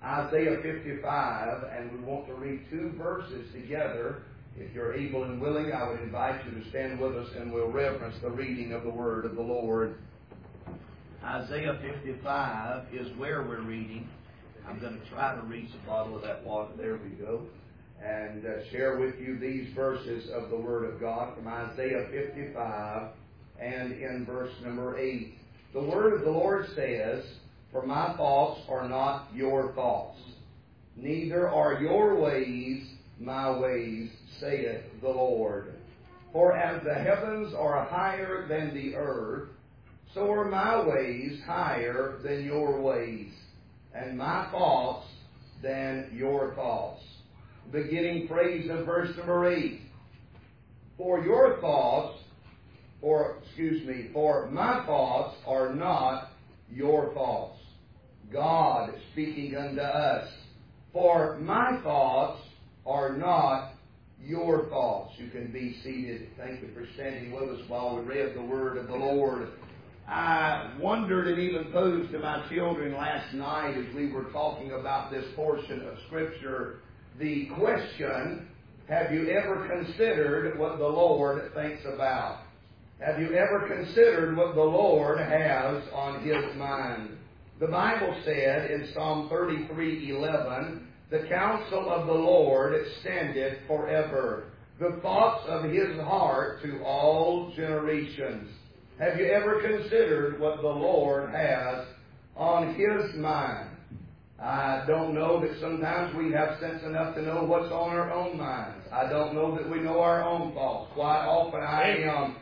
Isaiah 55, and we want to read two verses together. If you're able and willing, I would invite you to stand with us and we'll reverence the reading of the Word of the Lord. Isaiah 55 is where we're reading. I'm going to try to reach a bottle of that water. There we go. And share with you these verses of the Word of God from Isaiah 55 and in verse number 8. The Word of the Lord says, "For my thoughts are not your thoughts, neither are your ways my ways, saith the Lord. For as the heavens are higher than the earth, so are my ways higher than your ways, and my thoughts than your thoughts." Beginning praise of verse number 8. For my thoughts are not your thoughts. God speaking unto us. For my thoughts are not your thoughts. You can be seated. Thank you for standing with us while we read the Word of the Lord. I wondered and even posed to my children last night as we were talking about this portion of Scripture the question, have you ever considered what the Lord thinks about? Have you ever considered what the Lord has on His mind? The Bible said in Psalm 33:11, "The counsel of the Lord standeth forever, the thoughts of His heart to all generations." Have you ever considered what the Lord has on His mind? I don't know that sometimes we have sense enough to know what's on our own minds. I don't know that we know our own thoughts. Quite often I am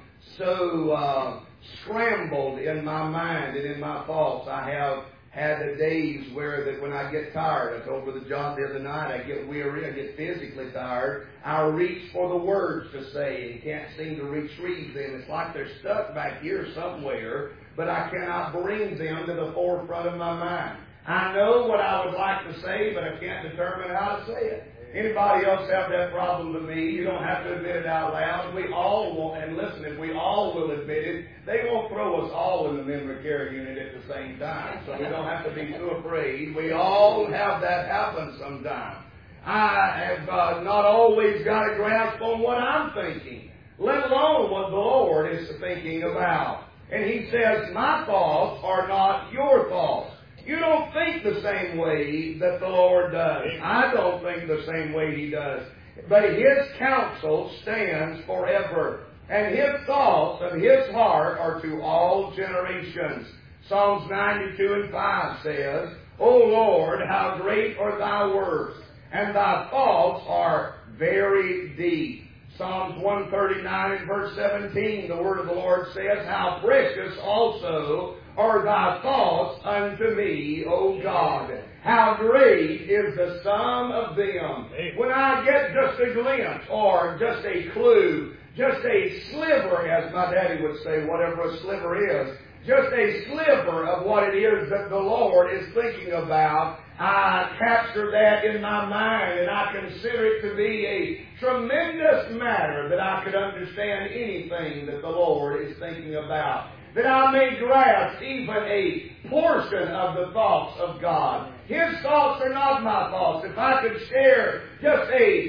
so scrambled in my mind and in my thoughts. I have had days where that when I get tired, I told the job the other night, I get weary, I get physically tired, I'll reach for the words to say and can't seem to retrieve them. It's like they're stuck back here somewhere, but I cannot bring them to the forefront of my mind. I know what I would like to say, but I can't determine how to say it. Anybody else have that problem to me? You don't have to admit it out loud. We all will, and listen, if we all will admit it, they won't throw us all in the memory care unit at the same time. So we don't have to be too afraid. We all have that happen sometime. I have not always got a grasp on what I'm thinking, let alone what the Lord is thinking about. And He says, my thoughts are not your thoughts. You don't think the same way that the Lord does. I don't think the same way He does. But His counsel stands forever. And His thoughts of His heart are to all generations. Psalms 92:5 says, "O Lord, how great are Thy works, and Thy thoughts are very deep." Psalms 139 and verse 17, the Word of the Lord says, "How precious also are Thy thoughts unto me, O God. How great is the sum of them." When I get just a glimpse or just a clue, just a sliver, as my daddy would say, whatever a sliver is, just a sliver of what it is that the Lord is thinking about, I capture that in my mind and I consider it to be a tremendous matter that I could understand anything that the Lord is thinking about. That I may grasp even a portion of the thoughts of God. His thoughts are not my thoughts. If I could share just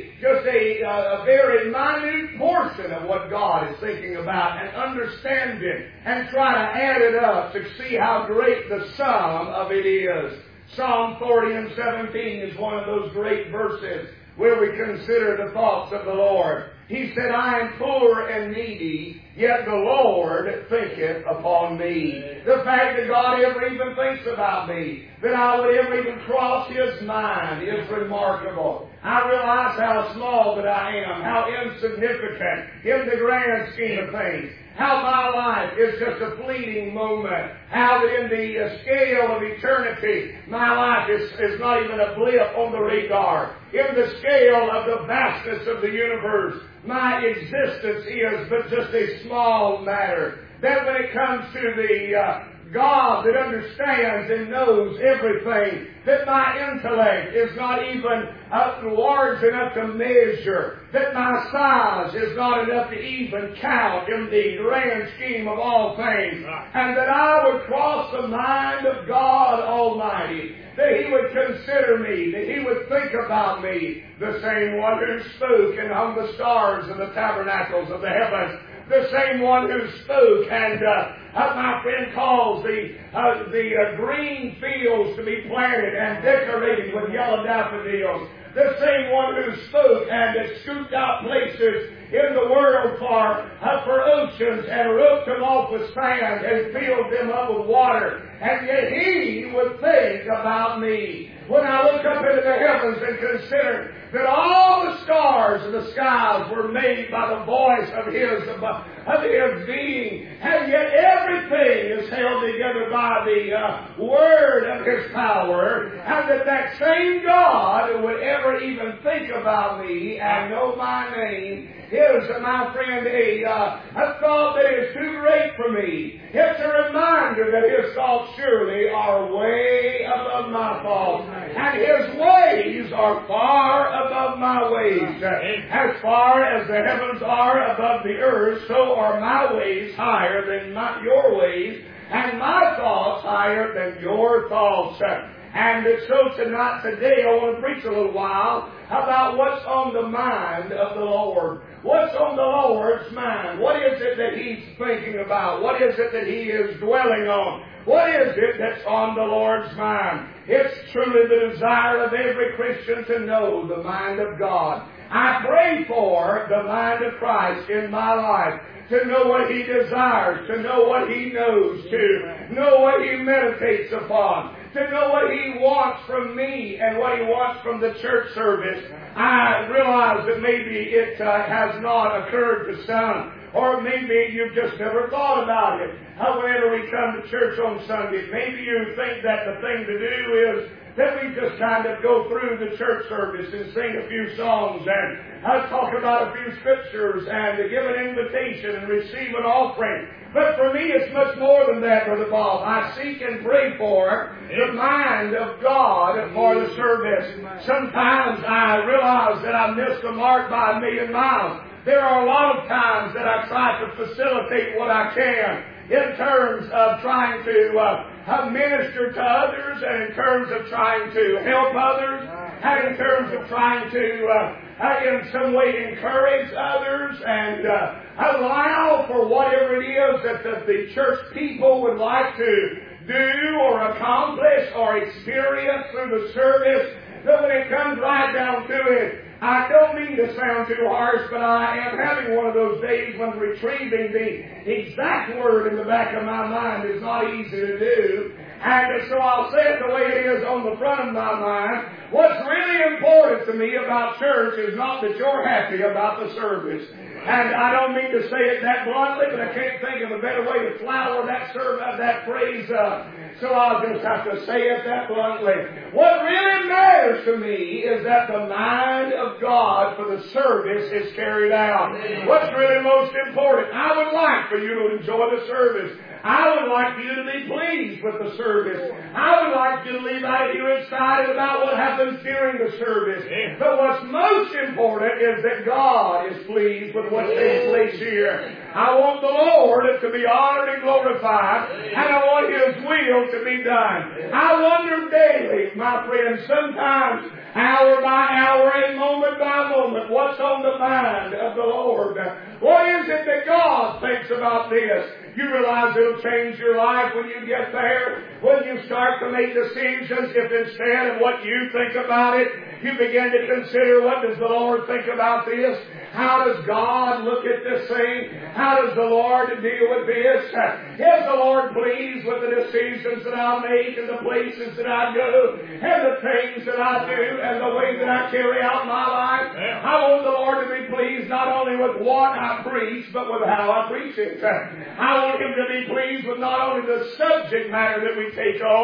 a very minute portion of what God is thinking about and understand it and try to add it up to see how great the sum of it is. Psalm 40 and 17 is one of those great verses where we consider the thoughts of the Lord. He said, "I am poor and needy, yet the Lord thinketh upon me." The fact that God ever even thinks about me, that I would ever even cross His mind, is remarkable. I realize how small that I am, how insignificant in the grand scheme of things. How my life is just a fleeting moment. How that in the scale of eternity, my life is not even a blip on the radar. In the scale of the vastness of the universe, my existence is but just a small matter. That when it comes to the God that understands and knows everything, that my intellect is not even large enough to measure, that my size is not enough to even count in the grand scheme of all things, and that I would cross the mind of God Almighty, that He would consider me, that He would think about me, the same one who spoke and hung the stars in the tabernacles of the heavens, the same one who spoke and my friend calls the green fields to be planted and decorated with yellow daffodils, the same one who spoke and scooped out places in the world for oceans and roped them off with sand and filled them up with water. And yet He would think about me. When I look up into the heavens and consider that all the stars of the skies were made by the voice of His being, and yet everything is held together by the word of His power, and that same God would ever even think about me and know my name is, my friend, a thought that is too great for me. It's a reminder that His thoughts surely are way above my thoughts, and His ways are far above my ways. As far as the heavens are above the earth, so are my ways higher than your ways, and my thoughts higher than your thoughts. And so today I want to preach a little while about what's on the mind of the Lord. What's on the Lord's mind? What is it that He's thinking about? What is it that He is dwelling on? What is it that's on the Lord's mind? It's truly the desire of every Christian to know the mind of God. I pray for the mind of Christ in my life, to know what He desires, to know what He knows, to know what He meditates upon, to know what He wants from me and what He wants from the church service. I realize that maybe it has not occurred to some, or maybe you've just never thought about it. Whenever we come to church on Sunday, maybe you think that the thing to do is that we just kind of go through the church service and sing a few songs and talk about a few scriptures and give an invitation and receive an offering. But for me, it's much more than that, Brother Bob. I seek and pray for the mind of God for the service. Sometimes I realize that I miss the mark by a million miles. There are a lot of times that I try to facilitate what I can in terms of trying to minister to others, and in terms of trying to help others, and in terms of trying to in some way encourage others and allow for whatever it is that the church people would like to do or accomplish or experience through the service. But when it comes right down to it, I don't mean to sound too harsh, but I am having one of those days when retrieving the exact word in the back of my mind is not easy to do. And so I'll say it the way it is on the front of my mind. What's really important to me about church is not that you're happy about the service. And I don't mean to say it that bluntly, but I can't think of a better way to flower that phrase up. So I'll just have to say it that bluntly. What really matters to me is that the mind of God for the service is carried out. What's really most important? I would like for you to enjoy the service. I would like you to be pleased with the service. I would like you to leave out of here excited about what happens during the service. But what's most important is that God is pleased with what's taking place here. I want the Lord to be honored and glorified, and I want His will to be done. I wonder daily, my friends, sometimes hour by hour and moment by moment, what's on the mind of the Lord? What is it that God thinks about this? You realize it'll change your life when you get there. When you start to make decisions, if instead of what you think about it, you begin to consider, what does the Lord think about this? How does God look at this thing? How does the Lord deal with this? Is the Lord pleased with the decisions that I make and the places that I go and the things that I do and the way that I carry out my life? I want the Lord to be pleased not only with what I preach, but with how I preach it. I want Him to be pleased with not only the subject matter that we take on,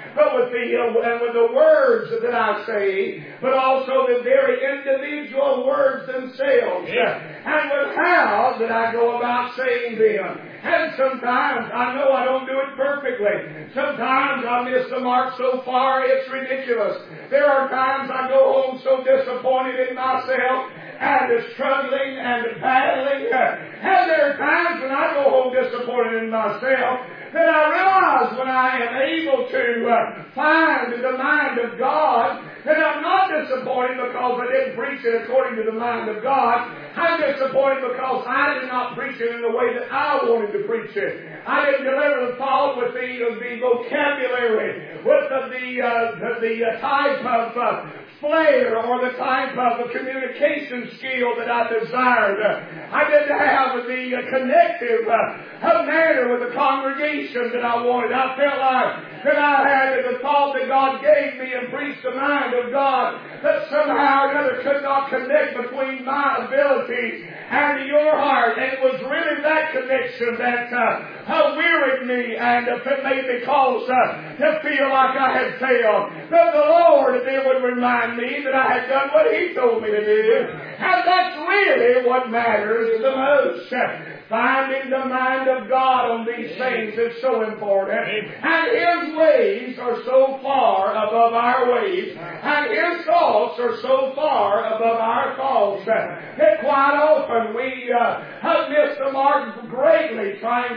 but with the words that I say, but also the very individual words themselves, and with how that I go about saying them. And sometimes I know I don't do it perfectly. Sometimes I miss the mark so far it's ridiculous. There are times I go home so disappointed in myself and struggling and battling. And there are times when I go home disappointed in myself that I realize when I am able to find the mind of God that I'm not disappointed because I didn't preach it according to the mind of God. I'm disappointed because I did not preach it in the way that I wanted to preach it. I didn't deliver the thought with the vocabulary, with the type of flair or the type of communication skill that I desired. I didn't have the connective manner with the congregation that I wanted. I felt like that I had the thought that God gave me and preached the mind of God that somehow or another could not connect between my abilities and your heart. And it was really that connection that wearied me and made me cause to feel like I had failed. But the Lord then would remind me that I had done what He told me to do. And that's really what matters the most. Finding the mind of God on these things is so important. And His ways are so far above our ways. And His thoughts are so far above our thoughts that quite often we have missed the mark greatly trying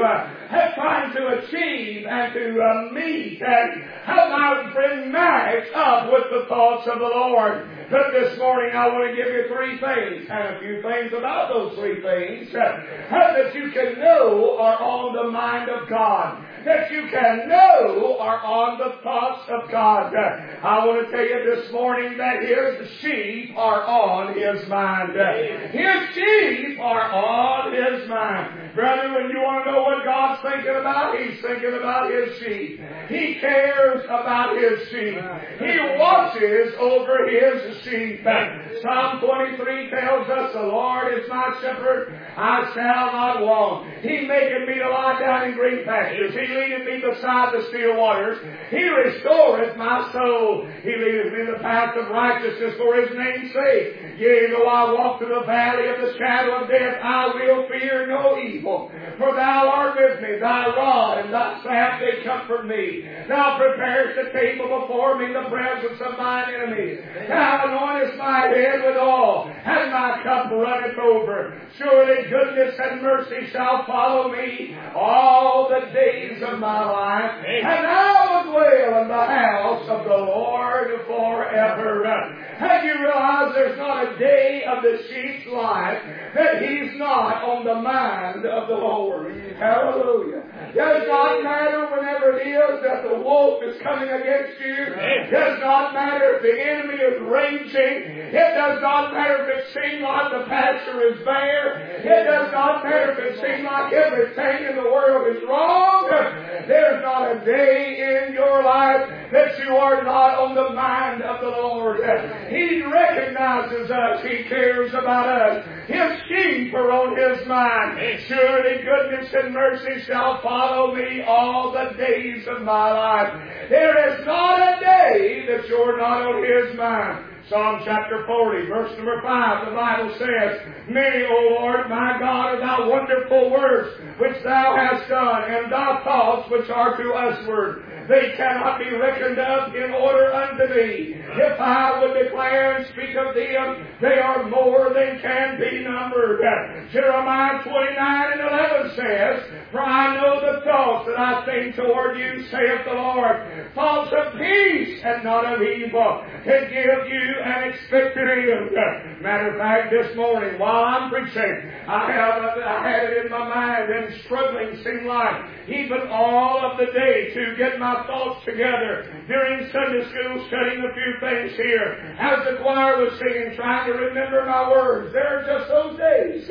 to achieve and to meet and have my friend match up with the thoughts of the Lord. But this morning I want to give you three things and a few things about those three things that you can know are on the mind of God. That you can know are on the thoughts of God. I want to tell you this morning that His sheep are on His mind. His sheep are on His mind. Brother, when you want to know what God's thinking about, He's thinking about His sheep. He cares about His sheep. He watches over His sheep. Psalm 23 tells us, the Lord is my shepherd, I shall not want. He maketh me to lie down in green pastures. He leadeth me beside the still waters. He restoreth my soul. He leadeth me in the path of righteousness for His name's sake. Yea, though I walk through the valley of the shadow of death, I will fear no evil. For Thou art with me, Thy rod and Thy staff, they comfort me. Thou preparest a table before me in the presence of mine enemies. Thou anointest my head with oil, and my cup runneth over. Surely goodness and mercy shall follow me all the days of my life, and I will dwell in the house of the Lord forever. Have you realized there's not a day of the sheep's life that he's not on the mind of the Lord? Hallelujah. It does not matter whenever it is that the wolf is coming against you. It does not matter if the enemy is raging. It does not matter if it seems like the pasture is bare. It does not matter if it seems like everything in the world is wrong. There's not a day in your life that you are not on the mind of the Lord. He recognizes us. He cares about us. His sheep are on His mind. Surely goodness and mercy shall follow me all the days of my life. There is not a day that you're not on His mind. Psalm chapter 40, verse number 5, the Bible says, Many, O Lord, my God, are Thy wonderful works which Thou hast done, and Thy thoughts which are to usward. They cannot be reckoned up in order unto Thee. If I would declare and speak of them, they are more than can be numbered. Jeremiah 29 and 11 says, For I know the thoughts that I think toward you, saith the Lord, thoughts of peace and not of evil, to give you an expected end. Matter of fact, this morning, while I'm preaching, I had it in my mind and struggling seemed like even all of the day to get my thoughts together during Sunday school, studying a few things here. As the choir was singing, trying to remember my words. There are just those days.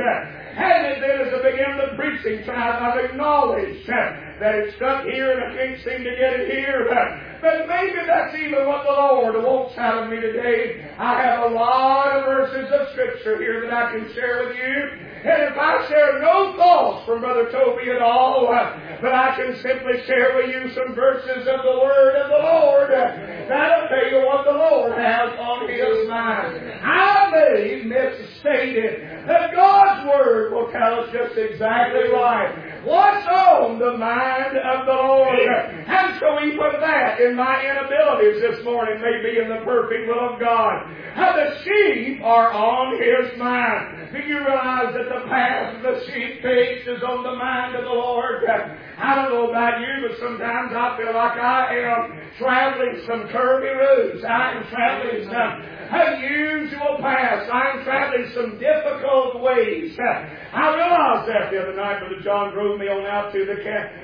And then as I began the preaching, I've acknowledged that it's stuck here and I can't seem to get it here. But maybe that's even what the Lord wants out of me today. I have a lot of verses of Scripture here that I can share with you. And if I share no thoughts from Brother Toby at all, but I can simply share with you some verses of the Word of the Lord, that'll tell you what the Lord has on His mind. I may misstate it, but God's Word will tell us just exactly right what's on the mind of the Lord. And so even that in my inabilities this morning may be in the perfect will of God. How the sheep are on His mind. Do you realize that the path the sheep takes is on the mind of the Lord? I don't know about you, but sometimes I feel like I am traveling some curvy roads. I am traveling some unusual paths. I am traveling some difficult ways. I realized that the other night. Brother John drove me on out to the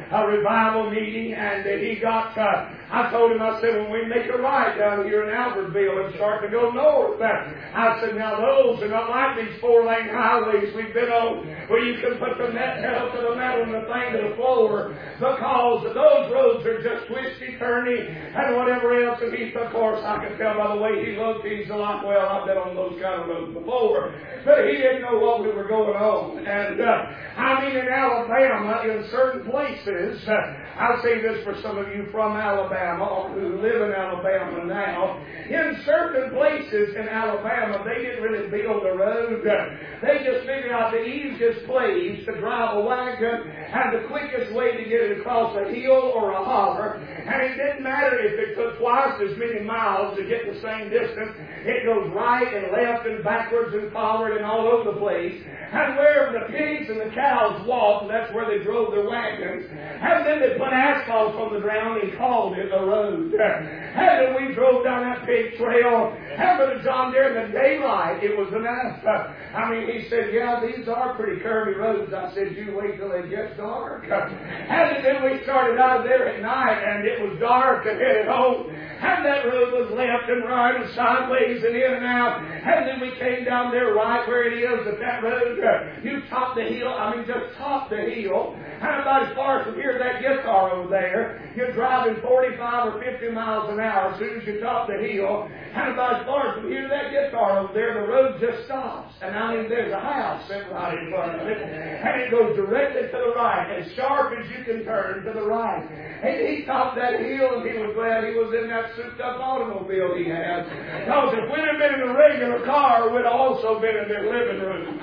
revival meeting, and he got, I told him, I said, when we make a right down here in Albertville and start to go north, I said, now those are not like these 4-lane highways we've been on where you can put the net pedal to the metal and the thing to the floor, because those roads are just twisty, turny, and whatever else. And he, of course, I could tell by the way he looked, he's a lot, well, I've been on those kind of roads before, but he didn't know what we were going on. And I mean, in Alabama, in certain places, I'll say this for some of you from Alabama or who live in Alabama now, in certain places in Alabama, they didn't really build a road. They just figured out the easiest place to drive a wagon and the quickest way to get it across a hill or a holler. And it didn't matter if it took twice as many miles to get the same distance. It goes right and left and backwards and forward and all over the place. And where the pigs and the cows walked, that's where they drove their wagons. And then they put asphalt on the ground and called it a road. And then we drove down that pig trail. And Brother John, there in the daylight, it was enough. I mean, he said, yeah, these are pretty curvy roads. I said, you wait till it gets dark. And then we started out there at night, and it was dark and headed home. And that road was left and right and sideways and in and out. And then we came down there right where it is at that road. You top the hill, just top the hill. And about as far as from here, that guitar over there, you're driving 45 or 50 miles an hour as soon as you top the hill. And about as far as from here, that guitar over there, the road just stops. And there's a house right in front of it. And it goes directly to the right, as sharp as you can turn to the right. And he topped that hill, and he was glad he was in that souped-up automobile he had. Because if we'd have been in a regular car, we'd also been in their living room.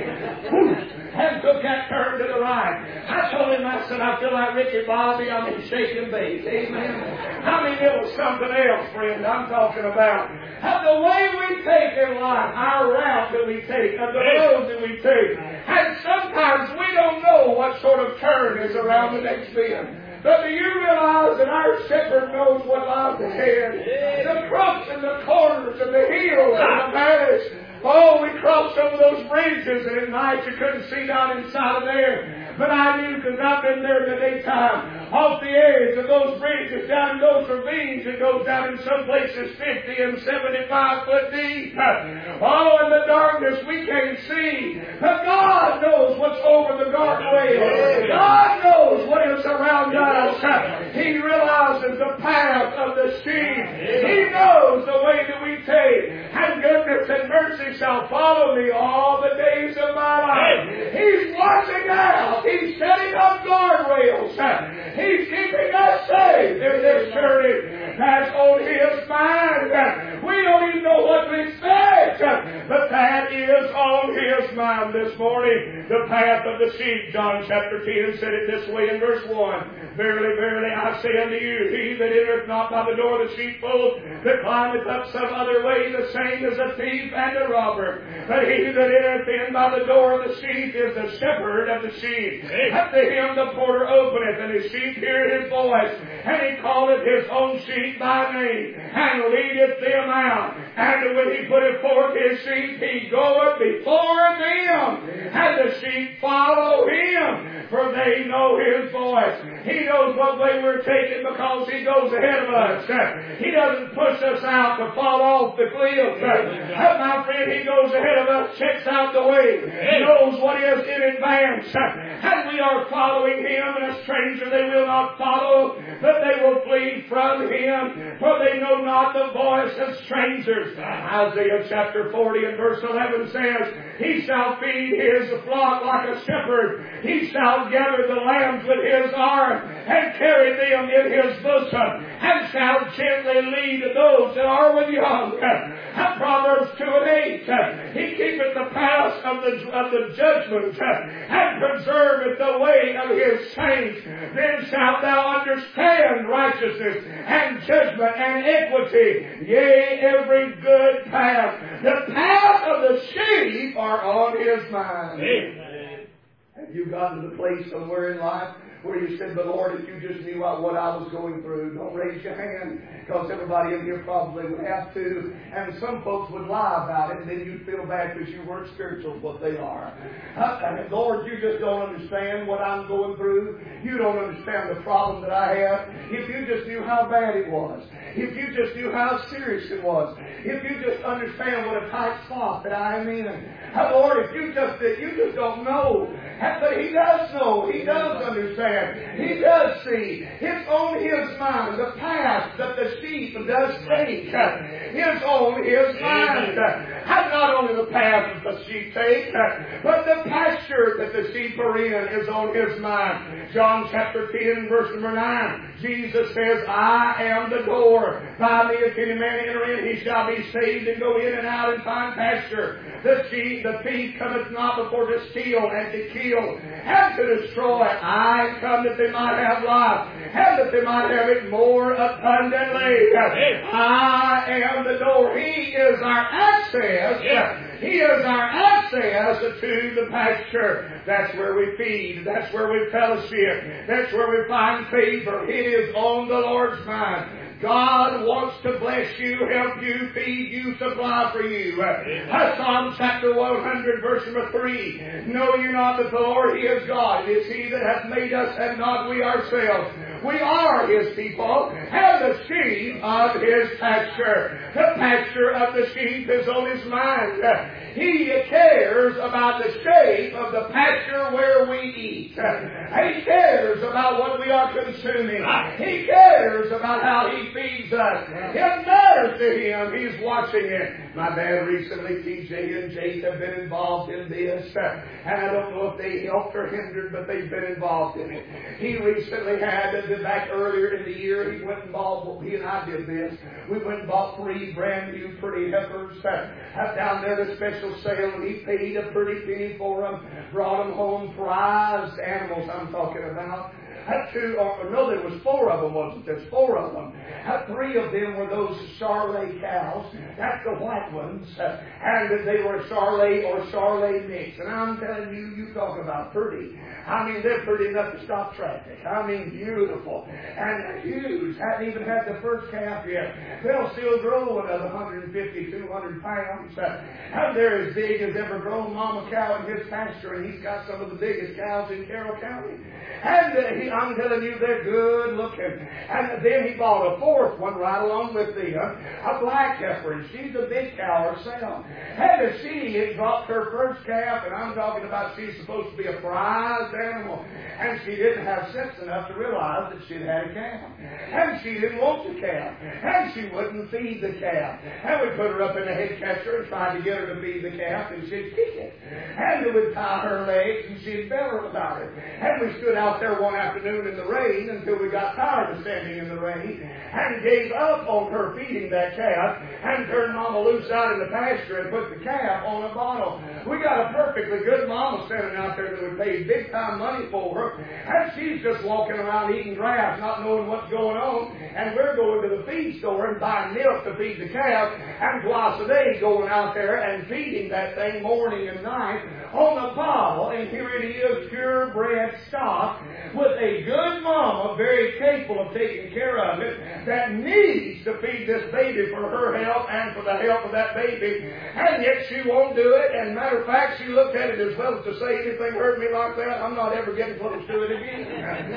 And took that turn to the right. I told him, I said, I feel like Ricky Bobby, shaking bait. Amen. It was something else, friend, I'm talking about. And the way we take in life, our route that we take, and the road that we take. And sometimes we don't know what sort of turn is around the next bend. But do you realize that our shepherd knows what lies ahead? The crooks and the corners and the hills and the valleys. Oh, we crossed over those bridges, and at night you couldn't see down inside of there. But I knew, because I've been there in the daytime, off the edge of those bridges, down in those ravines, it goes down in some places 50 and 75 foot deep. Oh, in the darkness we can't see. But God knows what's over the guardrail. God knows what is around us. He realizes the path of the sheep. He knows the way that we take. And goodness and mercy shall follow me all the days of my life. He's watching out. He's setting up guardrails. He's keeping us safe in this journey. That's on His mind. We don't even know what to expect, but that is on His mind this morning. The path of the sheep. John chapter 10 said it this way in verse 1. Verily, verily, I say unto you, he that entereth not by the door of the sheepfold, that climbeth up some other way, the same is a thief and a robber. But he that entereth in by the door of the sheep is the shepherd of the sheep. And to him the porter openeth, and his sheep hear his voice, and he calleth his own sheep by name, and leadeth them out. And when he putteth forth his sheep, he goeth before them, and the sheep follow Him, for they know His voice. He knows what way we're taking because He goes ahead of us. He doesn't push us out to fall off the cliff. My friend, He goes ahead of us, checks out the way, knows what is in advance, and we are following Him, and a stranger they will not follow, but they will flee from Him, for they know not the voice of strangers. Isaiah chapter 40 and verse 11 says, He shall feed His flock like a shepherd. He shall gather the lambs with His arm, and carry them in His bosom, and shall gently lead those that are with young. And Proverbs 2 and 8, He keepeth the paths of the judgment, and preserveth the way of His saints. Then shalt thou understand righteousness, and judgment, and equity, yea, every good path. The path of the sheep are on His mind. Amen. Have you gotten to the place somewhere in life where you said, but Lord, if you just knew what I was going through? Don't raise your hand, because everybody in here probably would have to. And some folks would lie about it, and then you'd feel bad because you weren't spiritual what they are. Lord, you just don't understand what I'm going through. You don't understand the problem that I have. If you just knew how bad it was. If you just knew how serious it was. If you just understand what a tight spot that I am in. Lord, if you just don't know. But He does know. He does understand. He does see. It's on His mind. The path that the sheep does take is on His mind. And not only the path that the sheep take, but the pasture that the sheep are in is on His mind. John chapter 10 verse number 9. Jesus says, I am the door. By me if any man enter in, he shall be saved and go in and out and find pasture. The thief cometh not before to steal and to kill and to destroy. I come that they might have life, and that they might have it more abundantly. I am the door. He is our access. He is our access to the pasture. That's where we feed. That's where we fellowship. That's where we find favor. It is on the Lord's mind. God wants to bless you, help you, feed you, supply for you. Psalm chapter 100 verse number 3. Know you not that the Lord He is God? It is He that hath made us, and not we ourselves. We are His people, and the sheep of His pasture. The pasture of the sheep is on His mind. He cares about the shape of the pasture where we eat. He cares about what we are consuming. He cares about how He feeds us. It matters to Him. He's watching it. My dad recently, TJ and Jake, have been involved in this. And I don't know if they helped or hindered, but they've been involved in it. He recently had, back earlier in the year, he went and bought, he and I did this. We went and bought 3 brand new pretty heifers down there at a special sale, and he paid a pretty penny for them. Brought them home, prized animals I'm talking about. There was 4 of them, wasn't there? There's 4 of them. 3 of them were those Charolais cows. That's the white ones. And they were Charolais or Charolais mix. And I'm telling you, you talk about pretty. I mean, they're pretty enough to stop traffic. I mean, beautiful. And huge. Hadn't even had the first calf yet. They'll still grow another 150, 200 pounds. And they're as big as ever grown mama cow in his pasture. And he's got some of the biggest cows in Carroll County. And I'm telling you, they're good looking. And then he bought a 4th one right along with them, a black heifer, and she's a big cow herself. And she had dropped her first calf, and I'm talking about she's supposed to be a prized animal. And she didn't have sense enough to realize that she'd had a calf. And she didn't want the calf. And she wouldn't feed the calf. And we put her up in the head catcher and tried to get her to feed the calf, and she'd kick it. And we would tie her legs, and she'd bell her about it. And we stood out there one afternoon in the rain until we got tired of standing in the rain and gave up on her feeding that calf and turned Mama loose out in the pasture and put the calf on a bottle. We got a perfectly good mama standing out there that we paid big time money for her, and she's just walking around eating grass, not knowing what's going on, and we're going to the feed store and buying milk to feed the calf, and twice a day going out there and feeding that thing morning and night on a bottle, and here it is, purebred stock with a a good mama, very capable of taking care of it, that needs to feed this baby for her health and for the health of that baby, and yet she won't do it. And matter of fact, she looked at it as well as to say, anything hurt me like that, I'm not ever getting close to it again.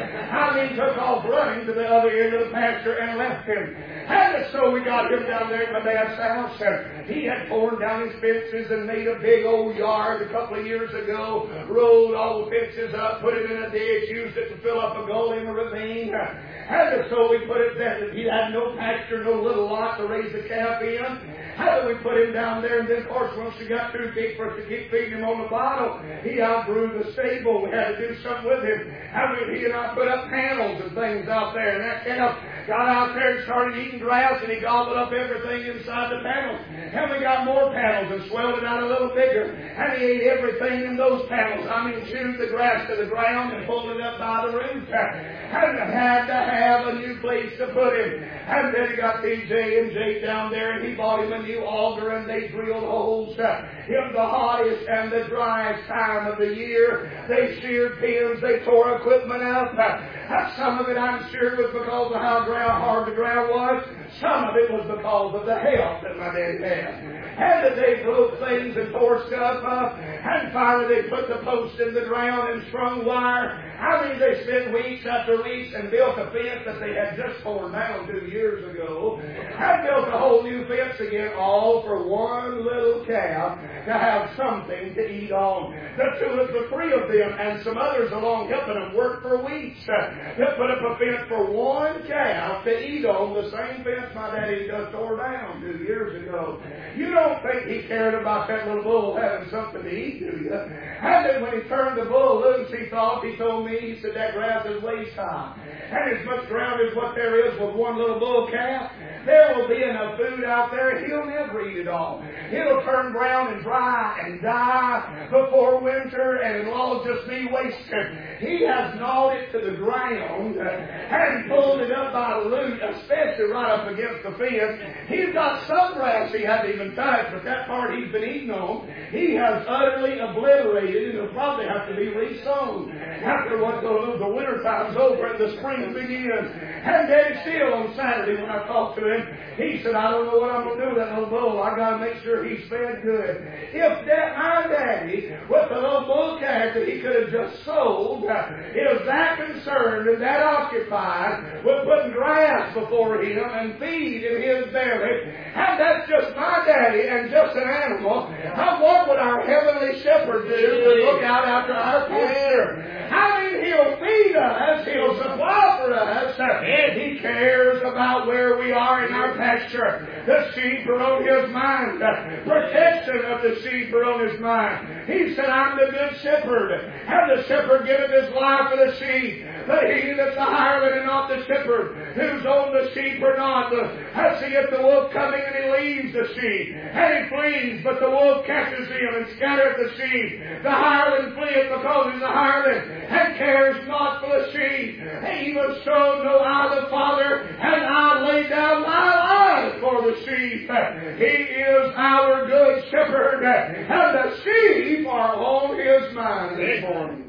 Took off running to the other end of the pasture and left him. And so we got him down there at my dad's house. He had torn down his fences and made a big old yard a couple of years ago, rolled all the fences up, put it in a ditch, used it to fill up a gully in a ravine. And so we put it there. He had no pasture, no little lot to raise the calf in. How did we put him down there? And then, of course, once he got too big for us to keep feeding him on the bottle, he outgrew the stable. We had to do something with him. He and I put up panels and things out there, and that calf got out there and started eating grass, and he gobbled up everything inside the panels. And we got more panels and swelled it out a little bigger, and he ate everything in those panels. Chewed the grass to the ground and pulled it up by the roots. And had to have a new place to put him. And then he got TJ and Jake down there, and he bought him a new auger, and they drilled holes in the hottest and the driest time of the year. They sheared pins, they tore equipment out. Some of it, I'm sure, was because of how hard the ground was. Some of it was because of the health that my daddy had. And that they broke things and tore stuff up. And finally they put the post in the ground and strung wire. They spent weeks after weeks and built a fence that they had just torn down 2 years ago. And built a whole new fence again, all for one little calf to have something to eat on. The three of them and some others along helping them work for weeks. They put up a fence for one calf to eat on, the same fence my daddy just tore down 2 years ago. You don't think he cared about that little bull having something to eat, do you? And then when he turned the bull loose, he told me, he said, that grass is waist high. And as much ground as what there is with one little bull calf, there will be enough food out there, he'll never eat it all. It'll turn brown and dry and die before winter, and it'll all just be wasted. He has gnawed it to the ground and pulled it up by the root, especially right up against the fence. He's got some grass he hasn't even touched, but that part he's been eating on, he has utterly obliterated, and it'll probably have to be re-sown after what the winter time's over and the spring begins. And Daddy still on Saturday when I talked to him, he said, I don't know what I'm going to do with that little bull. I got to make sure he's fed good. If my daddy, with the little bull calf that he could have just sold, is that concerned and that occupied with putting grass before him and feed in his belly, and that's just my daddy and just an animal, what would our heavenly shepherd do to look out after our pasture? He'll feed us, he'll supply for us, and he cares about where we are in our pasture. The sheep are on his mind. Protection of the sheep are on his mind. He said, I'm the good shepherd, and the shepherd giveth his life for the sheep. But he that's the hireling and not the shepherd, who's on the sheep or not, seeth the wolf coming, and he leaves the sheep, and he flees, but the wolf catches him and scattereth the sheep. The hireling fleeth because he's a hireling, and cares not for the sheep. Even so know I the Father, and I lay down my life for the sheep. He is our good shepherd, and the sheep are on his mind this morning.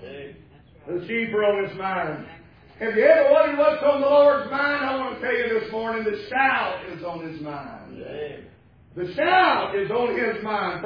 The sheep are on his mind. Have you ever wondered what's on the Lord's mind? I want to tell you this morning, the shout is on his mind. The shout is on his mind.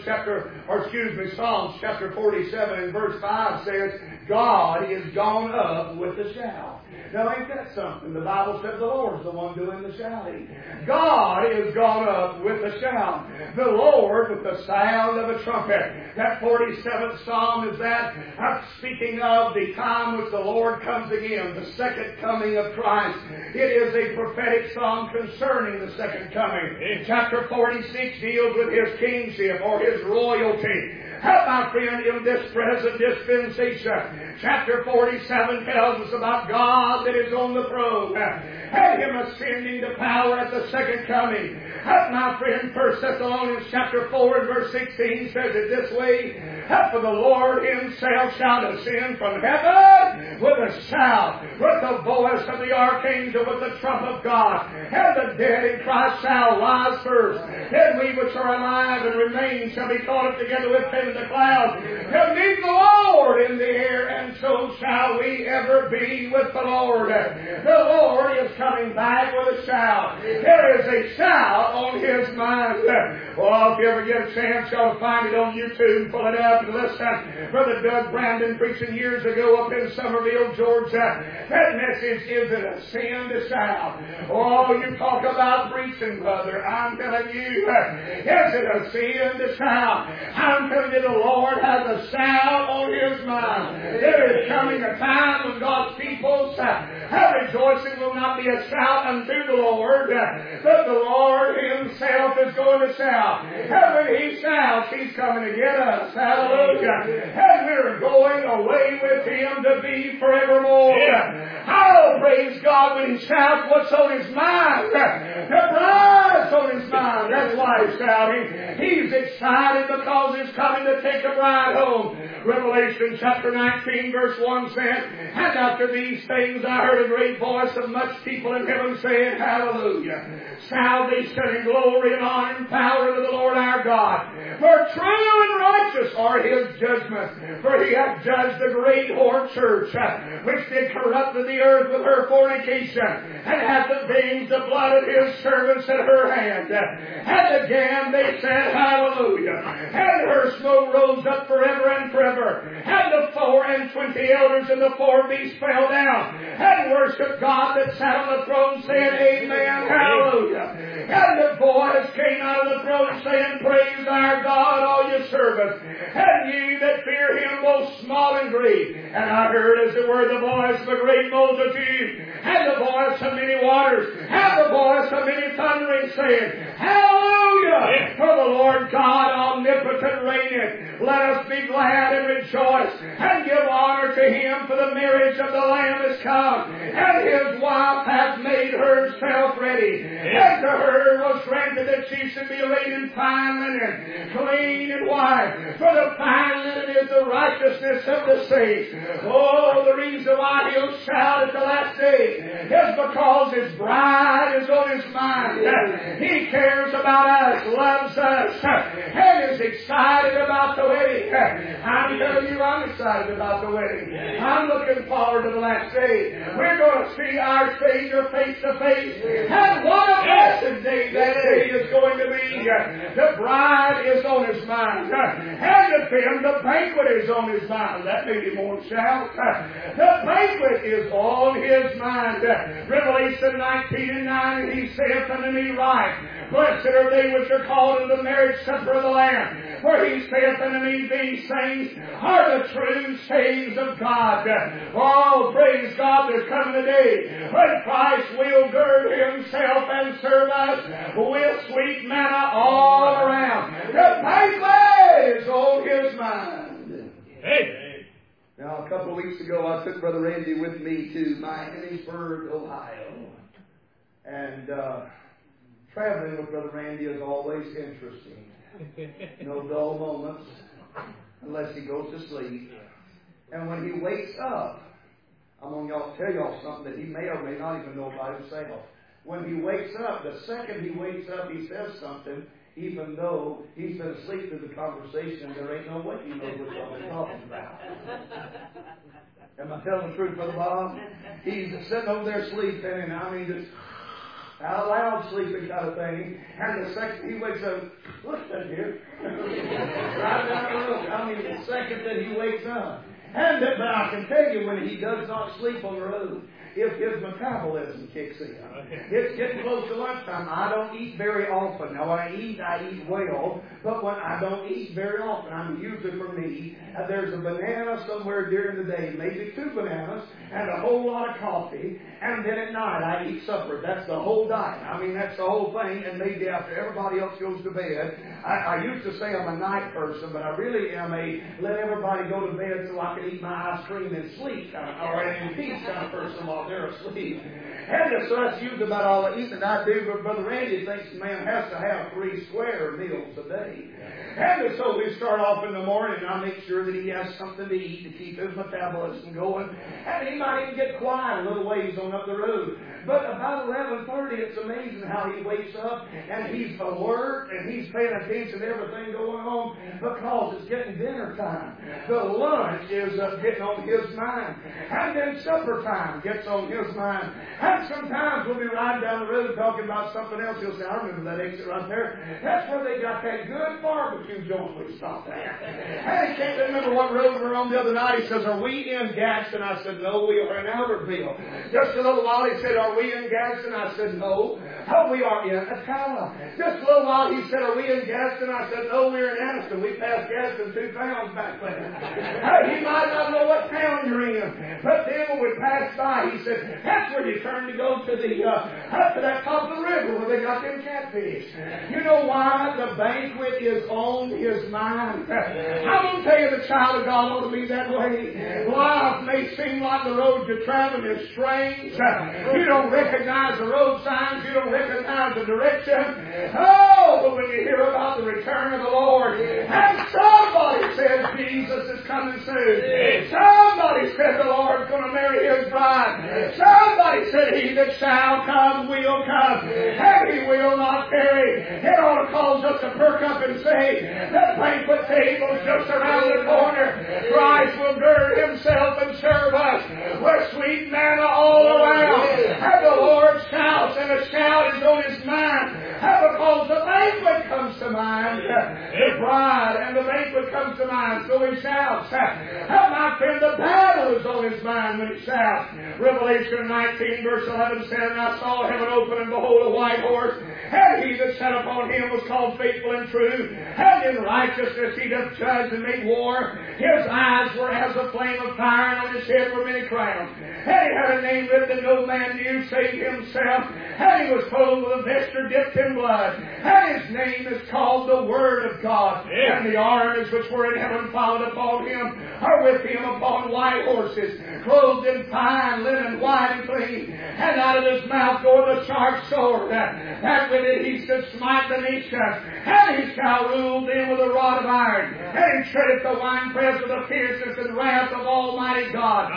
Psalms chapter 47 and verse 5 says, God is gone up with the shout. Now, ain't that something? The Bible says the Lord's the one doing the shouting. God is gone up with the shout. The Lord with the sound of a trumpet. That 47th Psalm is that speaking of the time which the Lord comes again, the second coming of Christ. It is a prophetic psalm concerning the second coming. Chapter 46 deals with His kingship or His royalty. My friend, in this present dispensation, chapter 47 tells us about God that is on the throne, and Him ascending to power at the second coming. My friend, 1 Thessalonians chapter 4 and verse 16 says it this way, for the Lord himself shall descend from heaven with a shout, with the voice of the archangel, with the trump of God, and the dead in Christ shall rise first. Then we which are alive and remain shall be caught up together with them in the clouds to meet the Lord in the air, and so shall we ever be with the Lord. The Lord is coming back with a shout. There is a shout on his mind. Oh, if you ever get a chance, you'll find it on YouTube. Pull it up and listen. Brother Doug Brandon preaching years ago up in Summerville, Georgia. That message is a sin to shout. Oh, you talk about preaching, brother. I'm telling you, is it a sin to shout? I'm telling you, the Lord has a shout on his mind. There is coming a time when God's people have rejoicing will not be a shout unto the Lord, but the Lord himself is going to shout. And when he shouts, he's coming to get us. Hallelujah. And we're going away with him to be forevermore. Oh, praise God, when he shouts, what's on his mind? The bride's on his mind. That's why he's shouting. He's excited because he's coming to take a bride home. Revelation chapter 19 verse 1 said, and after these things I heard a great voice of much people in heaven saying, Hallelujah. Salvation and glory and honor and power to the Lord our God. For true and righteous are his judgments. For he hath judged the great whore church, which did corrupt the earth with her fornication, and hath avenged the blood of his servants at her hand. And again they said, Hallelujah. And her smoke rose up forever and forever. And the 24 elders and the 4 beasts fell down and worshipped God that sat on the throne, saying, Amen, Hallelujah. And the voice came out of the throne, saying, Praise our God, all you servants, and ye that fear him, both small and great. And I heard, as it were, the voice of a great multitude, and the voice of many waters, and the voice of many thundering, saying, Hallelujah! For the Lord God omnipotent reigneth. Let us be glad and rejoice, and give honor to him, for the marriage of the Lamb is come, and his wife hath made herself ready. And to her was granted that she should be arrayed in fine linen, clean and white, for the fine linen is the righteousness of the saints. Oh, the reason why he'll shout at the last day is because his bride is on his mind. He cares about us, loves us, and is excited about the wedding. I'm telling you, I'm excited about the wedding. I'm looking forward to the last day. We're going to see our Savior face to face. And what a blessed day that day is going to be. The bride is on his mind. And with him, the banquet is on his mind. That made him want to shout. The banquet is on his mind. Revelation 19 and 9, and he saith unto me, Right, blessed are they which are called into the marriage supper of the Lamb. For he saith unto me, These things are the true sayings of God. Oh, praise God, there's coming a day when Christ will gird himself and serve us with sweet manna all around. The banquet is on his mind. Hey. Now, a couple of weeks ago, I took Brother Randy with me to Miamisburg, Ohio. And traveling with Brother Randy is always interesting. No dull moments unless he goes to sleep. And when he wakes up, I'm going to tell y'all something that he may or may not even know about himself. When he wakes up, the second he wakes up, he says something, even though he's been asleep through the conversation. There ain't no way he knows what y'all been talking about. Am I telling the truth, Brother Bob? He's sitting over there sleeping, and I mean, just out loud sleeping kind of thing. And the second he wakes up, what's that here? Right down the road. I mean, the second that he wakes up. And but I can tell you, when he does not sleep on the road, if his metabolism kicks in. It's getting close to lunchtime. I don't eat very often. Now, when I eat well, but when I don't eat very often, I'm usually, for me, there's a banana somewhere during the day, maybe 2 bananas, and a whole lot of coffee, and then at night I eat supper. That's the whole diet. I mean, that's the whole thing, and maybe after everybody else goes to bed. I used to say I'm a night person, but I really am a let everybody go to bed so I can eat my ice cream and sleep, or in peace kind of person. while they're asleep. And so that's usually about all I eat. And I do, but Brother Randy thinks a man has to have 3 square meals a day. And so we start off in the morning, and I make sure that he has something to eat to keep his metabolism going. And he might even get quiet a little ways on up the road. But about 11:30, it's amazing how he wakes up, and he's alert, and he's paying attention to everything going on, because it's getting dinner time. The lunch is getting on his mind. And then supper time gets on his mind. And sometimes we'll be riding down the road talking about something else. He'll say, I remember that exit right there. That's where they got that good barbecue joint we stopped at. And he can't remember what road we were on the other night. He says, are we in Gadsden? I said, no, we are in Albertville. Just a little while he said, are we in Gadsden? I said, no. Oh, we are in Attalla. Just a little while he said, are we in Gadsden? I said, no, we're in Anniston. We passed Gadsden 2 pounds back there. He might not know what town you're in. But then when we passed by, he said, that's where you turn to go to the up to that top of the river where they got them catfish. You know why? The banquet is on his mind. I'm going to tell you, the child of God ought to be that way. Life may seem like the road you're traveling is strange. You don't recognize the road signs. You don't recognize the direction. Oh, but when you hear about the return of the Lord, and somebody says Jesus is coming soon. Somebody said the Lord's going to marry his bride. Somebody said he that shall come will come, and he will not tarry. It ought to cause us to perk up and say, the banquet table's just around the corner. Christ will gird himself and serve us with sweet manna all around. And the Lord shouts, and a shout is on his mind. Because the banquet comes to mind. The bride and the banquet comes to mind. So he shouts. My friend, the battle is on his mind when he shouts. Revelation 19 verse 11 said, and I saw heaven open, and behold a white horse. And he that sat upon him was called Faithful and True. And in righteousness he doth judge and make war. His eyes were as a flame of fire, and on his head were many crowns. And he had a name written that no man knew save himself. And he was clothed with a vesture dipped in blood. And his name is called the Word of God. And the armies which were in heaven followed upon him, are with him upon white horses, clothed in fine linen, white and clean. And out of his mouth goeth a sharp sword, that with it he should smite the nations. And he shall rule them with a rod of iron. And he treadeth the winepress of the fierceness and wrath of Almighty God.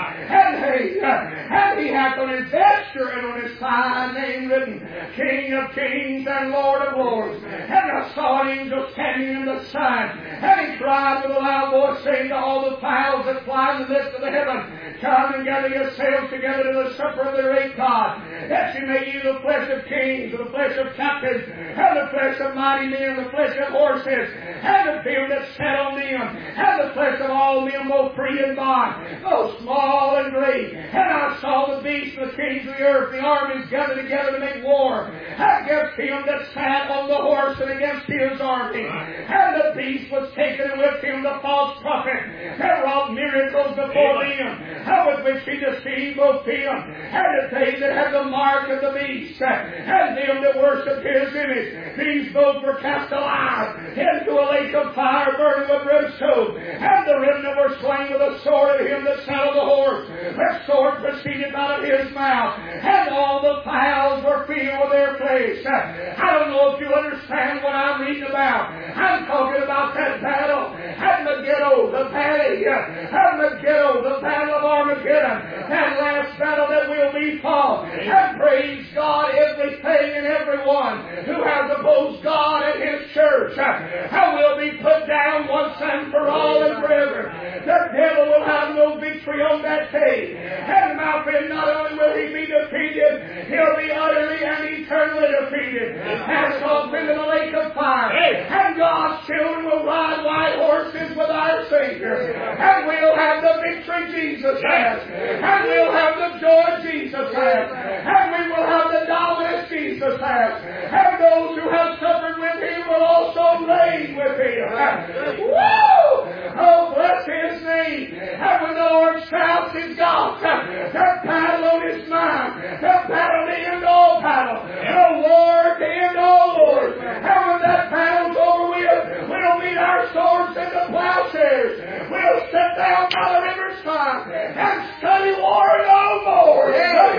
And he hath on his vesture and on his thigh a name written, King of Kings and Lord of Lords. And I saw an angel standing in the sun. And he cried with a loud voice, saying to all the fowls that fly in the midst of the heaven, come and gather yourselves together to the supper of the great God, that ye may eat the flesh of kings, and the flesh of captains, and the flesh of mighty men, and the flesh of horses, and of them that sat on them, and the flesh of all men, both free and bond, both small and great. And I saw the beasts and the kings of the earth, the armies gathered together to make war against him that sat on the horse and against his army. And the beast was taken, and with him the false prophet, that wrought miracles before them, with which he deceived both him and they that had the mark of the beast, and them that worshipped his image. These both were cast alive into a lake of fire burning with brimstone. And the remnant were slain with a sword of him that sat on the horse. The sword proceeded out of his mouth, and all the fowls were filled with their flesh. I don't know if you understand what I'm reading about. I'm talking about that battle at Megiddo, the valley at Megiddo, the battle of Armageddon, that last battle that will be fought. And praise God, everything and everyone who has opposed God and His church will be put down once and for all and forever. The devil will have no victory on that day. And my friend, not only will he be defeated, he'll be utterly and eternally defeated, cast off into the lake of fire. And God's children will ride white horses with our Savior, and we'll have the victory Jesus has, and we'll have the joy Jesus has, and we will have the dominance Jesus has, and those who have suffered with Him will also reign with Him. Woo! Oh, bless His name. And when the Lord shouts, He's got the battle on His mind, the battle to end all battle, the war to end all wars. And when that battle's over with, we'll meet our swords into plowshares. We'll sit down by the riverside and study war no more.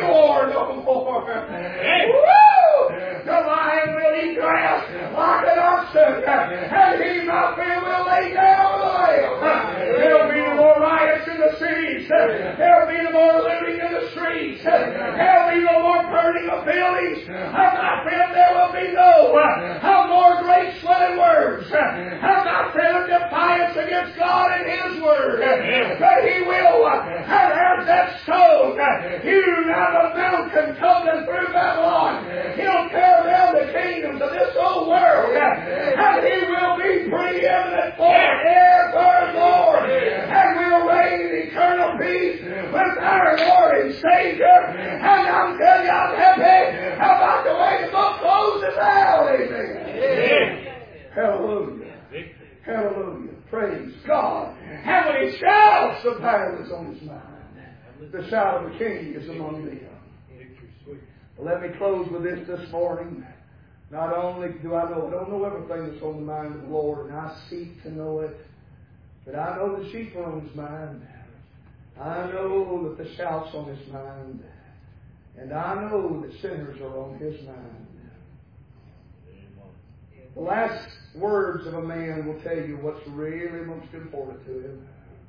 more, no more. Woo! The lion will eat grass like an oxen, and he not will lay down the lamb. There'll be no more riots in the cities. There'll be no more looting in the streets. There'll be no more burning of buildings. My friend, there will be no more great swelling words. My friend, defiance against God and His Word. But He will have that stone hewn out of the mountain tumbling through Babylon. He'll tear down the kingdoms of this old world. And He will be preeminent forevermore. And we'll reign in eternal peace with our Lord and Savior. And I'm telling you, I'm happy about the way the book closes out. Amen. Hallelujah. Hallelujah. Praise God. And when He shouts, the battle is on His mind. The shout of the King is among them. Let me close with this morning. Not only do I don't know everything that's on the mind of the Lord, and I seek to know it, but I know the sheep are on His mind. I know that the shout's on His mind. And I know that sinners are on His mind. The last words of a man will tell you what's really most important to him.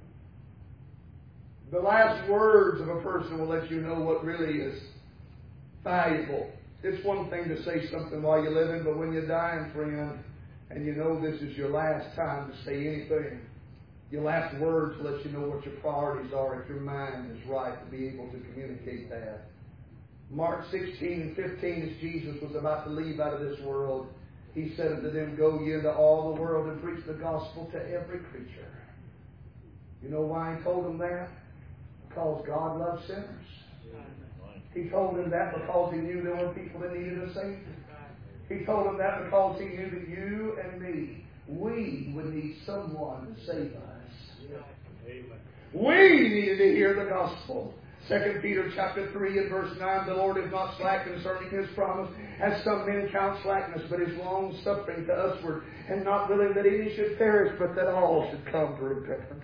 The last words of a person will let you know what really is valuable. It's one thing to say something while you're living, but when you're dying, friend, and you know this is your last time to say anything, your last words let you know what your priorities are if your mind is right to be able to communicate that. Mark 16 and 15, as Jesus was about to leave out of this world, He said unto them, Go ye into all the world and preach the gospel to every creature. You know why He told them that? Because God loves sinners. He told them that because He knew there were people that needed a Savior. He told them that because He knew that you and me, we would need someone to save us. We needed to hear the gospel. 2 Peter chapter 3 and verse 9, the Lord is not slack concerning His promise, as some men count slackness, but is long suffering to usward, and not willing that any should perish, but that all should come to repentance.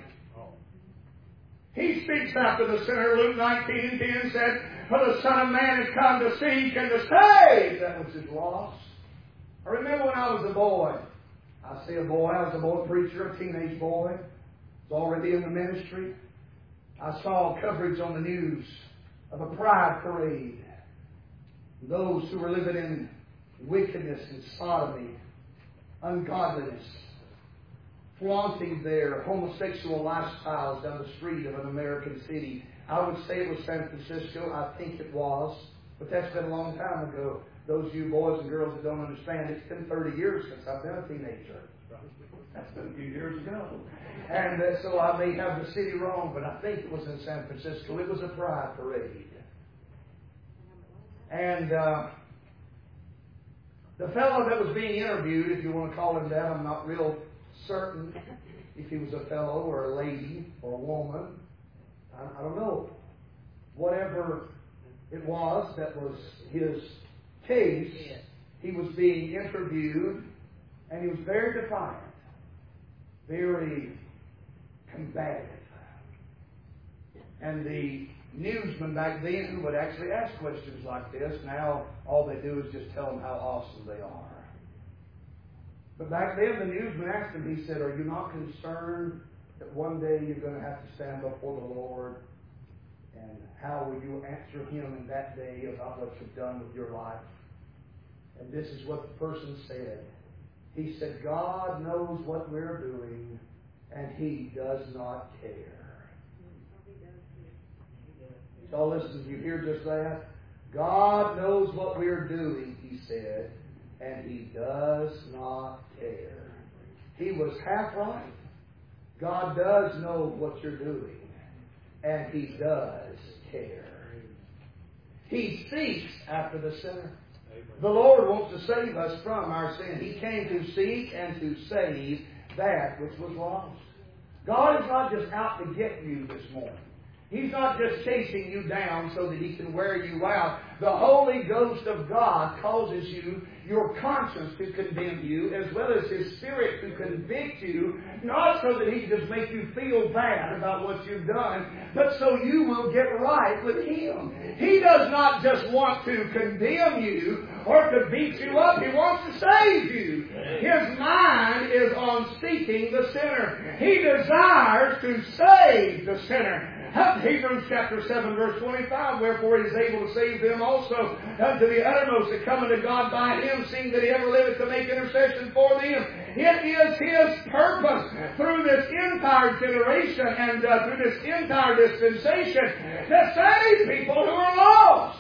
He speaks after the sinner. Luke 19 and 10 said, For the Son of Man is come to seek and to save that which is lost. I remember when I was a boy. I say a boy, I was a boy preacher, a teenage boy. I was already in the ministry. I saw coverage on the news of a pride parade. Those who were living in wickedness and sodomy, ungodliness, flaunting their homosexual lifestyles down the street of an American city. I would say it was San Francisco. I think it was. But that's been a long time ago. Those of you boys and girls that don't understand, it's been 30 years since I've been a teenager. That's been a few years ago. And so I may have the city wrong, but I think it was in San Francisco. It was a pride parade. And the fellow that was being interviewed, if you want to call him that, I'm not real certain if he was a fellow or a lady or a woman. I don't know. Whatever it was that was his case, he was being interviewed, and he was very defiant, very combative. And the newsmen back then who would actually ask questions like this, now all they do is just tell them how awesome they are. But back then the newsman asked him, he said, Are you not concerned that one day you're going to have to stand before the Lord? And how will you answer Him in that day about what you've done with your life? And this is what the person said. He said, God knows what we're doing, and He does not care. So listen, did you hear just that? God knows what we're doing, he said, and He does not care. He was half right. God does know what you're doing, and He does care. He seeks after the sinner. The Lord wants to save us from our sin. He came to seek and to save that which was lost. God is not just out to get you this morning. He's not just chasing you down so that He can wear you out. The Holy Ghost of God causes you your conscience to condemn you, as well as His Spirit to convict you, not so that He can just make you feel bad about what you've done, but so you will get right with Him. He does not just want to condemn you or to beat you up. He wants to save you. His mind is on seeking the sinner. He desires to save the sinner. Hebrews chapter 7 verse 25, wherefore He is able to save them also unto the uttermost that come unto God by Him, seeing that He ever liveth to make intercession for them. It is His purpose through this entire generation and through this entire dispensation to save people who are lost.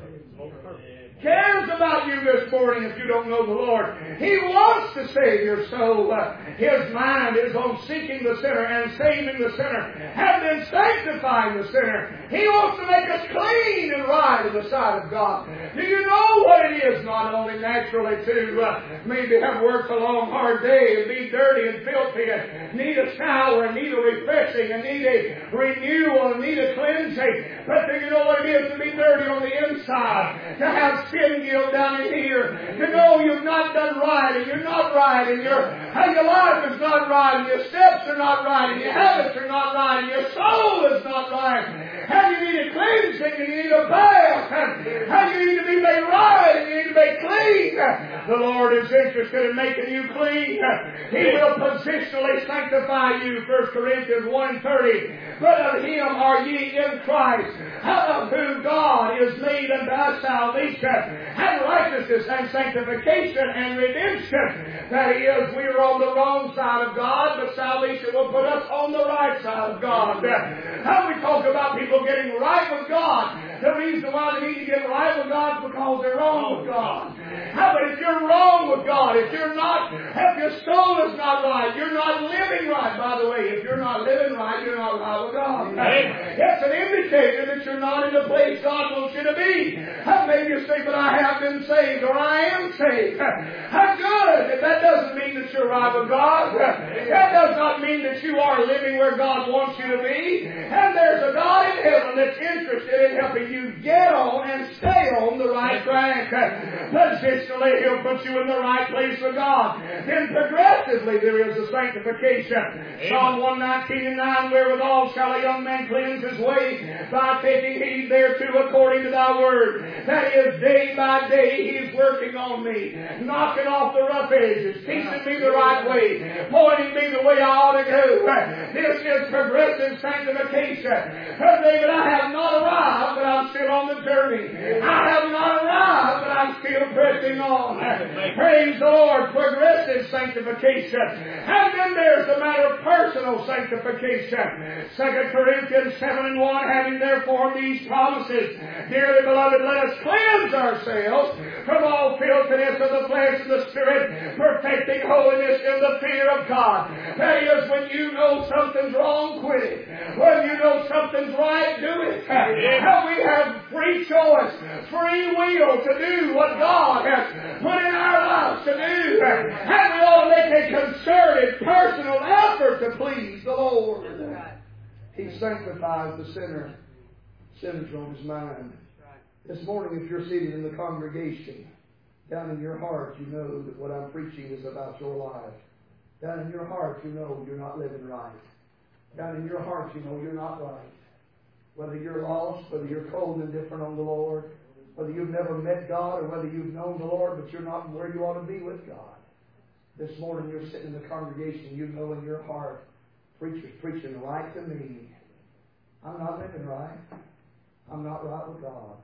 Cares about you this morning if you don't know the Lord. He wants to save your soul. His mind is on seeking the sinner and saving the sinner and then sanctifying the sinner. He wants to make us clean and right in the sight of God. Do you know what it is not only naturally to maybe have worked a long hard day and be dirty and filthy and need a shower and need a refreshing and need a renewal and need a cleansing, but do you know what it is to be dirty on the inside? To have sin guilt down in here. To know you've not done right and you're not right and your life is not right and your steps are not right and your habits are not right and your soul is not right. And you need a cleansing and you need a bath and you need to be made right and you need to be clean. The Lord is interested in making you clean. He will positionally sanctify you. 1 Corinthians 1:30. But of Him are ye in Christ, of whom God is made unto us salvation and righteousness and sanctification and redemption. That is, we are on the wrong side of God, but salvation will put us on the right side of God. How we talk about people getting right with God. The reason why they need to get right with God is because they're wrong with God. How about if you're wrong with God, if your soul is not right, you're not living right. By the way, if you're not living right, you're not right with God. It's an indicator that you're not in the place God wants you to be. Maybe you say, but I have been saved, or I am saved. How good! That doesn't mean that you're right with God. That does not mean that you are living where God wants you to be. And there's a God in heaven that's interested in helping you get on and stay on the right track. Positionally, He'll put you in the right place with God. Then progressively, there is a sanctification. Psalm 119:9, wherewithal shall a young man cleanse his way, by taking heed thereto according to thy word. That is, day by day He's working on me, knocking off the rough edges, teaching me the right way, pointing me the way I ought to go. This is progressive sanctification. David, I have not arrived, but I'm still on the journey. I have not arrived, but I'm still pressing on. Praise the Lord. Progressive sanctification. And then there's the matter of personal sanctification. 2 Corinthians 7:1, having therefore these promises, dearly beloved, let us cleanse ourselves from all filthiness of the flesh and the spirit, perfecting holiness in the fear of God. That is, when you know something's wrong, quit it. When you know something's right, do it. And we have free choice, free will to do what God has put in our lives to do. And we ought to make a concerted, personal effort to please the Lord. He sanctifies the sinner. Sinners on His mind. This morning, if you're seated in the congregation, down in your heart, you know that what I'm preaching is about your life. Down in your heart, you know you're not living right. Down in your heart, you know you're not right. Whether you're lost, whether you're cold and indifferent on the Lord, whether you've never met God, or whether you've known the Lord, but you're not where you ought to be with God. This morning, you're sitting in the congregation, you know in your heart, preacher's preaching right to me. I'm not living right. I'm not right with God.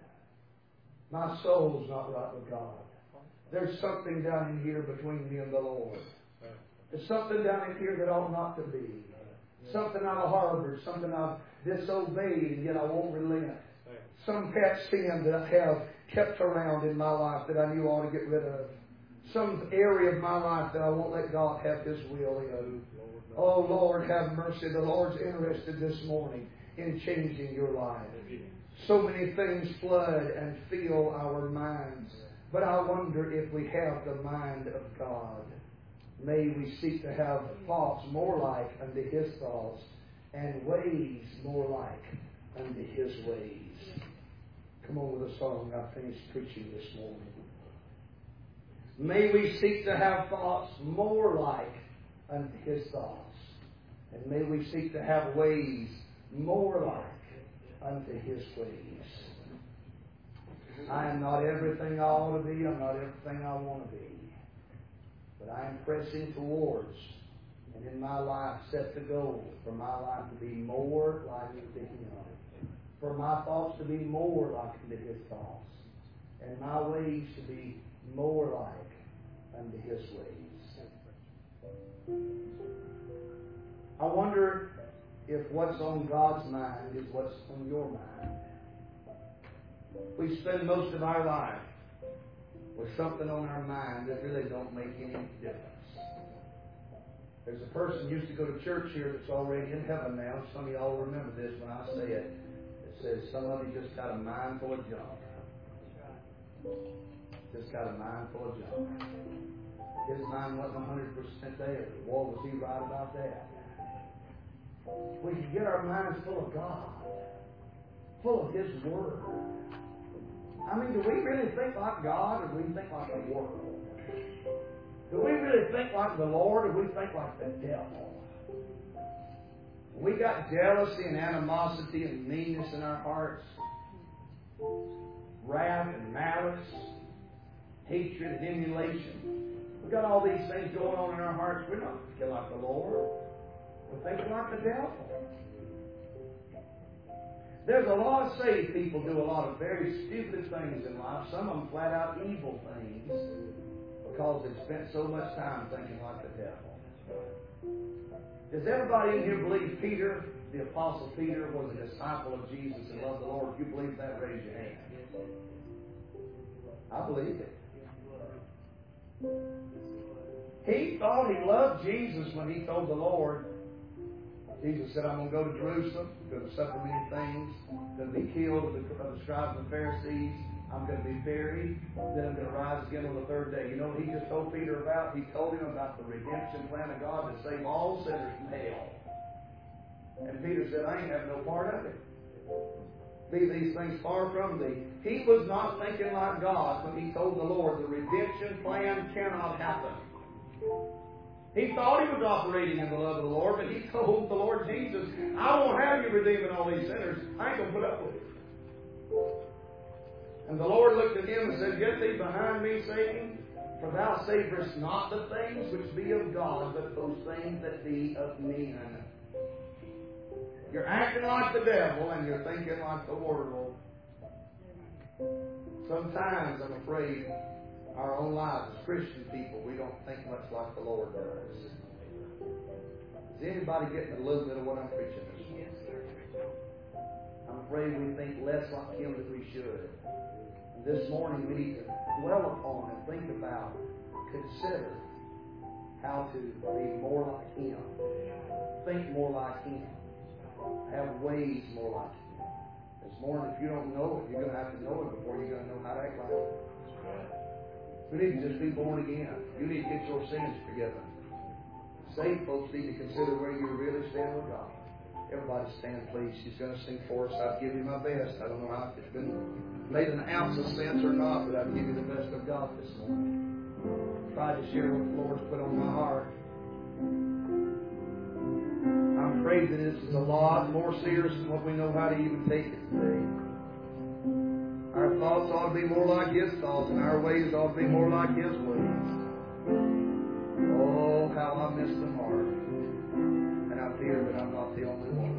My soul's not right with God. There's something down in here between me and the Lord. There's something down in here that ought not to be. Something I've harbored, something I've disobeyed, and yet I won't relent. Some pet sin that I have kept around in my life that I knew I ought to get rid of. Some area of my life that I won't let God have His will in. Oh, Lord, have mercy. The Lord's interested this morning in changing your life. So many things flood and fill our minds. But I wonder if we have the mind of God. May we seek to have thoughts more like unto His thoughts and ways more like unto His ways. Come on with a song. I finished preaching this morning. May we seek to have thoughts more like unto His thoughts. And may we seek to have ways more like unto His ways. I am not everything I ought to be. I'm not everything I want to be. But I am pressing towards, and in my life set the goal for my life to be more like unto Him. For my thoughts to be more like unto His thoughts. And my ways to be more like unto His ways. I wonder if what's on God's mind is what's on your mind. We spend most of our life with something on our mind that really don't make any difference. There's a person who used to go to church here that's already in heaven now. Some of y'all remember this when I say it. It says somebody just got a mind full of junk. Just got a mind full of junk. His mind wasn't 100% there. Boy, was he right about that. We can get our minds full of God, full of His Word. I mean, do we really think like God, or do we think like the world? Do we really think like the Lord, or do we think like the devil? We got jealousy and animosity and meanness in our hearts, wrath and malice, hatred and emulation. We've got all these things going on in our hearts. We're not thinking like the Lord. We're thinking like the devil. There's a lot of saved people do a lot of very stupid things in life. Some of them flat out evil things because they've spent so much time thinking like the devil. Does everybody in here believe Peter, the Apostle Peter, was a disciple of Jesus and loved the Lord? If you believe that, raise your hand. I believe it. He thought he loved Jesus when he told the Lord, Jesus said, I'm going to go to Jerusalem, I'm going to suffer many things, I'm going to be killed of the scribes and the Pharisees, I'm going to be buried, then I'm going to rise again on the third day. You know what he just told Peter about? He told him about the redemption plan of God to save all sinners from hell. And Peter said, I ain't having no part of it. Be these things far from thee. He was not thinking like God when he told the Lord the redemption plan cannot happen. He thought he was operating in the love of the Lord, but he told the Lord Jesus, I won't have you redeeming all these sinners. I ain't going to put up with it. And the Lord looked at him and said, Get thee behind me, Satan, for thou savorest not the things which be of God, but those things that be of men. You're acting like the devil and you're thinking like the world. Sometimes, I'm afraid, our own lives as Christian people, we don't think much like the Lord does. Is anybody getting a little bit of what I'm preaching this morning? I'm afraid we think less like Him than we should. And this morning we need to dwell upon and think about, consider how to be more like Him. Think more like Him. Have ways more like Him. This morning, if you don't know it, you're going to have to know it before you're going to know how to act like it. We need to just be born again. You need to get your sins forgiven. Saved folks need to consider where you really stand with God. Everybody stand, please. She's going to sing for us. I've given you my best. I don't know how it's been made an ounce of sense or not, but I've given you the best of God this morning. Tried to share what the Lord's put on my heart. I'm afraid that this is a lot more serious than what we know how to even take it today. Our thoughts ought to be more like His thoughts, and our ways ought to be more like His ways. Oh, how I miss the mark. And I fear that I'm not the only one.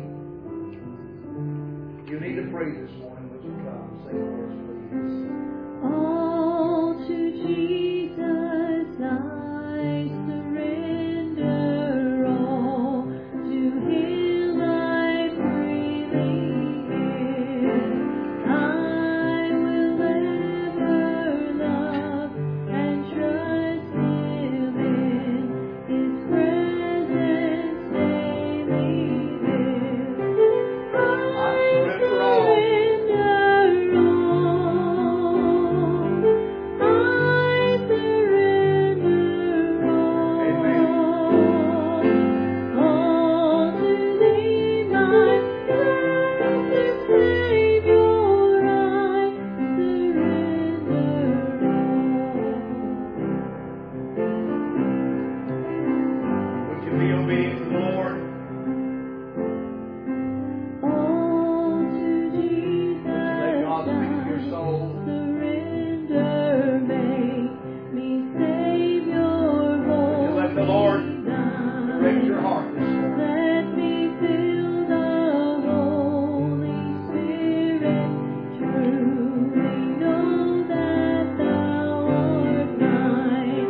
You need to pray this morning. Would you come? Say the words, please. All to Jesus I surrender, all to Him I freely give. I will ever love and trust Him in His presence daily live. I surrender all. obedience to the Lord? All to Jesus Let God speak to your I soul. surrender, make me Savior, Would you let the Lord direct your heart this morning? let me feel the Holy Spirit, truly know that Thou art mine.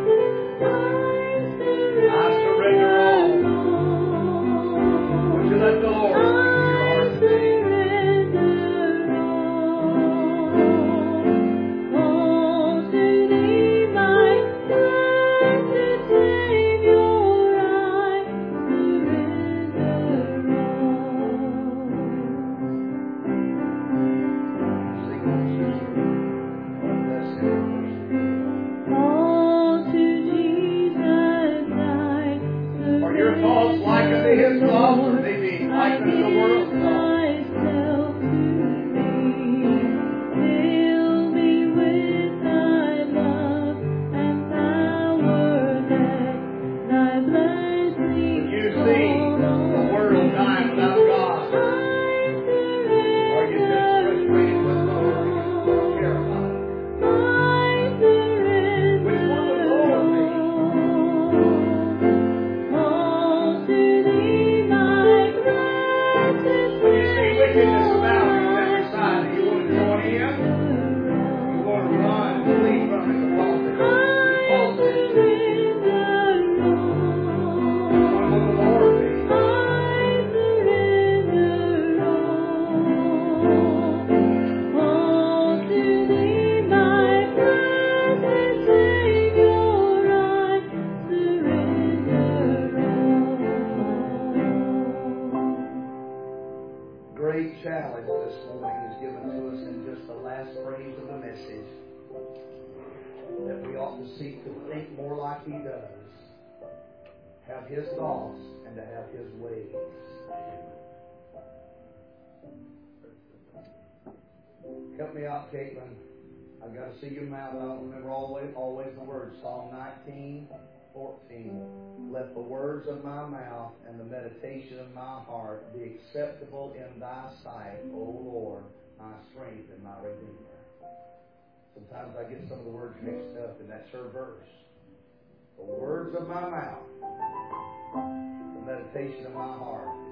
I surrender all. all. Would you let the Lord speak to your heart today? All to Thee, my blessed Savior, I surrender Sing on, sister. Oh, bless Him. all to Jesus I Are your thoughts like unto His thoughts, or surrender. they be I like unto the give world's thoughts? myself to Thee. Fill me with Thy love and power, let Thy blessing When you see the world dying without God, are you just frustrated with the Lord? You don't care about it. Which one would the Lord be? All to Thee, my blessed When you see wickedness about you on Savior, every side, do you want to join in? You want to run and flee from it and repulse it? Repulse it. Which one will the Lord be? Great challenge this morning is given to us in just the last phrase of the message, that we ought to seek to think more like He does, have His thoughts, and to have His ways. Help me out, Caitlin. I've got to see your mouth. I don't remember always the words. Psalm 19:14. Let the words of my mouth and the meditation of my heart be acceptable in Thy sight, O Lord, my strength and my Redeemer. Sometimes I get some of the words mixed up, and that's her verse. The words of my mouth, the meditation of my heart